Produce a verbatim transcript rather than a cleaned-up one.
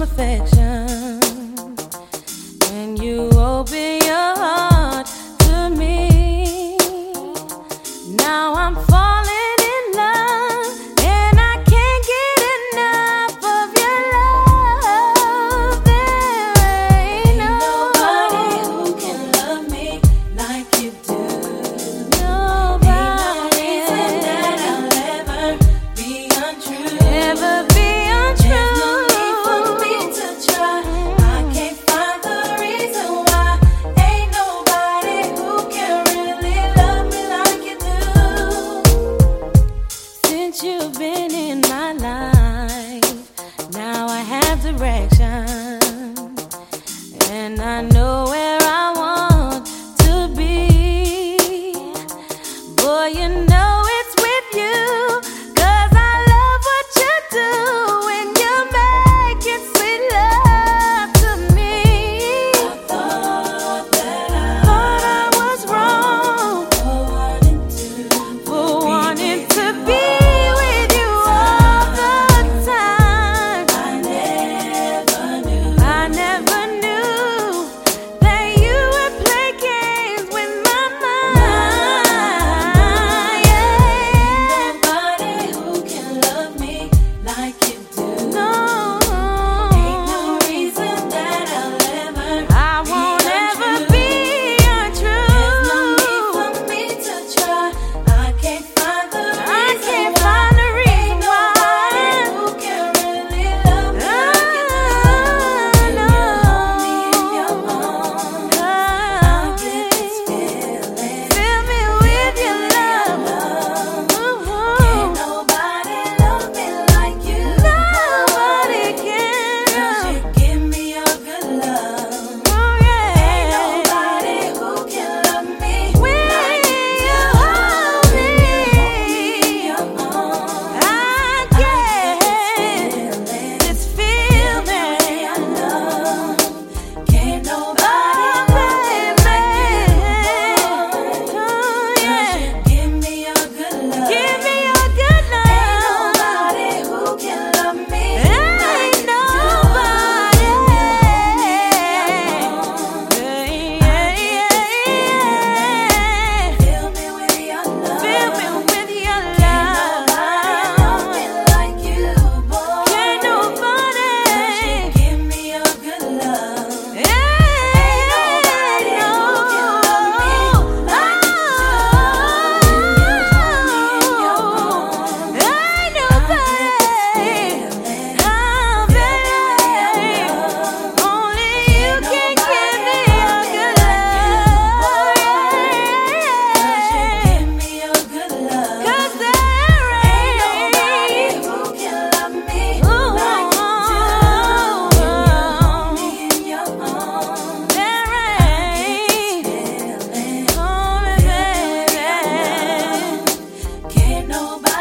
affection. When you open your heart to me, now I'm falling in love, and I can't get enough of your love. There ain't nobody who can love me like you do. Nobody. Ain't no reason that I'll ever be untrue. Ever be untrue. There's no need for me to try. I can't find the reason why. Ain't nobody who can really love me like you do. Since you've been in my life, now I have direction, and I know where I want to be. Boy, you know it's with you, 'cause I love what you do when you make it sweet love to me. I thought that I, thought I was wrong for wanting to, for wanting to be with you all the time. I never knew, I never knew that you would play games with my mind. Yeah. Nobody who can love me like you do. No. Ain't no reason that I'll ever, I won't ever be untrue. There's no need for me to try. I can't find the reason I can't why. Find the reason why. Ain't nobody who can really love me like you do. When you hold me in your arms, I get this feeling. Fill me with your love. Can't nobody love me like you. Nobody can. 'Cause you give me your good love. Oh yeah. Ain't nobody who can love me when you hold me in your arms. I get this feeling. I love. Can't nobody love me like you. Oh yeah. 'Cause you give me your good love. Give me your good love. Ain't nobody who can love me like you. Ain't nobody. Yeah, yeah, yeah. Fill me with your love. Fill me with your love. Can't nobody love me like you, boy. Can't nobody. 'Cause you give me your good love. Ain't nobody who can love me like you do. Ain't nobody. I'm ready. Only you can give me your good love. 'Cause you give me your good love. 'Cause there ain't nobody who can love me like you do. When you hold me in your arms, there ain't only baby. Can't nobody